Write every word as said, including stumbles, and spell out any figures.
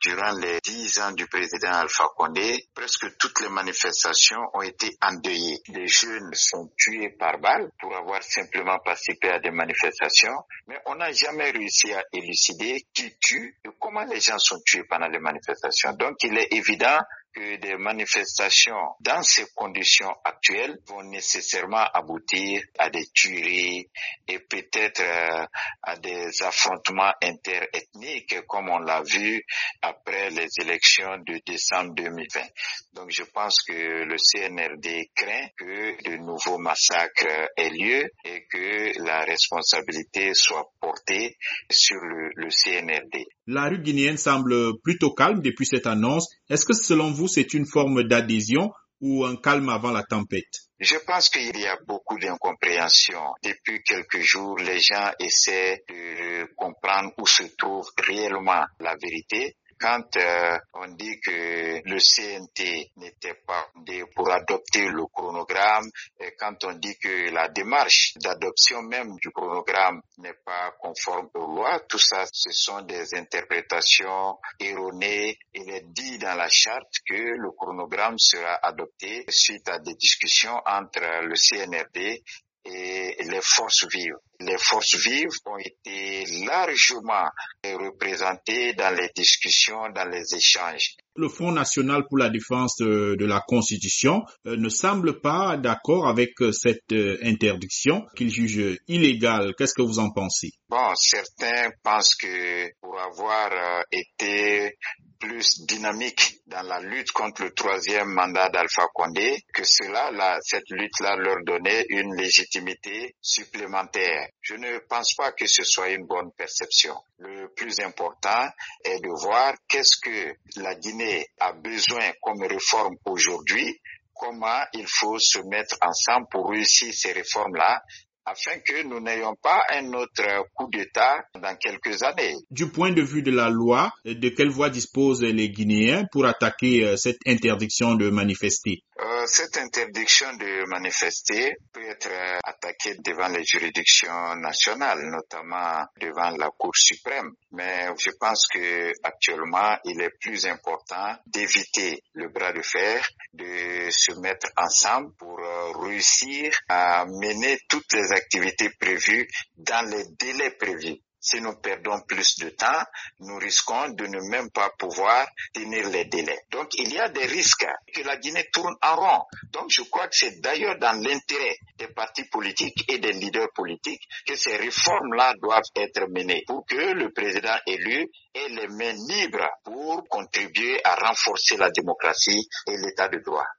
durant les dix ans du président Alpha Condé, presque toutes les manifestations ont été endeuillées. Des jeunes sont tués par balle pour avoir simplement participé à des manifestations, mais on n'a jamais réussi à élucider qui tue et comment les gens sont tués pendant les manifestations. Donc il est évident que des manifestations dans ces conditions actuelles vont nécessairement aboutir à des tueries et peut-être euh, à des affrontements interethniques comme on l'a vu après les élections de décembre deux mille vingt. Donc je pense que le C N R D craint que de nouveaux massacres aient lieu et que la responsabilité soit portée sur le, le C N R D. La rue guinéenne semble plutôt calme depuis cette annonce. Est-ce que selon vous, c'est une forme d'adhésion ou un calme avant la tempête? Je pense qu'il y a beaucoup d'incompréhension. Depuis quelques jours, les gens essaient de comprendre où se trouve réellement la vérité. Quand euh, on dit que le C N T n'était pas fondé pour adopter le chronogramme, et quand on dit que la démarche d'adoption même du chronogramme n'est pas conforme aux lois, tout ça, ce sont des interprétations erronées. Il est dit dans la charte que le chronogramme sera adopté suite à des discussions entre le C N R D et les forces vives. Les forces vives ont été largement représentées dans les discussions, dans les échanges. Le Front national pour la défense de, de la Constitution euh, ne semble pas d'accord avec euh, cette euh, interdiction qu'il juge illégale. Qu'est-ce que vous en pensez? Bon, certains pensent que pour avoir euh, été plus dynamique dans la lutte contre le troisième mandat d'Alpha Condé, que cela, là, cette lutte-là leur donnait une légitimité supplémentaire. Je ne pense pas que ce soit une bonne perception. Le plus important est de voir qu'est-ce que la Guinée a besoin comme réforme aujourd'hui, comment il faut se mettre ensemble pour réussir ces réformes-là, afin que nous n'ayons pas un autre coup d'État dans quelques années. Du point de vue de la loi, de quelle voie disposent les Guinéens pour attaquer cette interdiction de manifester? Euh, cette interdiction de manifester peut être euh, attaquée devant les juridictions nationales, notamment devant la Cour suprême. Mais je pense que actuellement, il est plus important d'éviter le bras de fer, de se mettre ensemble pour euh, réussir à mener toutes les activités prévues dans les délais prévus. Si nous perdons plus de temps, nous risquons de ne même pas pouvoir tenir les délais. Donc, il y a des risques que la Guinée tourne en rond. Donc, je crois que c'est d'ailleurs dans l'intérêt des partis politiques et des leaders politiques que ces réformes-là doivent être menées pour que le président élu ait les mains libres pour contribuer à renforcer la démocratie et l'état de droit.